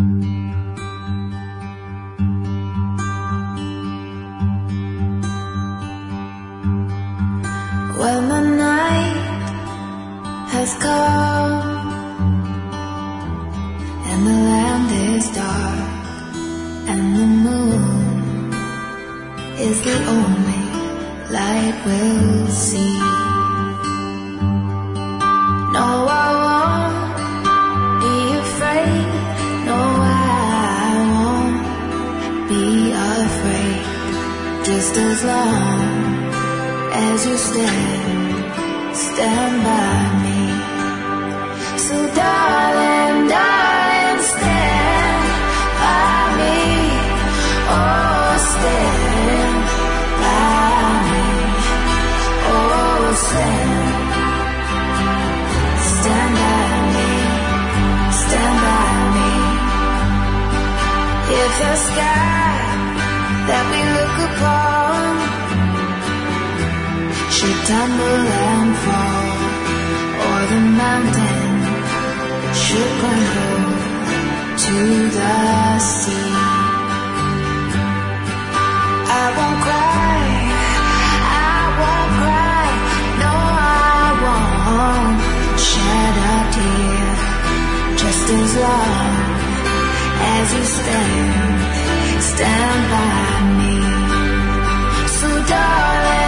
When the night has come and the land is dark and the moon is the only light we'll see. No, I won't be afraid. No, I won't be afraid. Just as long as you stand by me. So darling, darling, stand by me. Oh, stand by me. Oh, stand by me. Stand by me. If the sky that we look upon should tumble and fall, or the mountain should crumble to the sea, I won't cry, I won't cry, no, I won't shed a tear, just as long as you stand by me. So darling,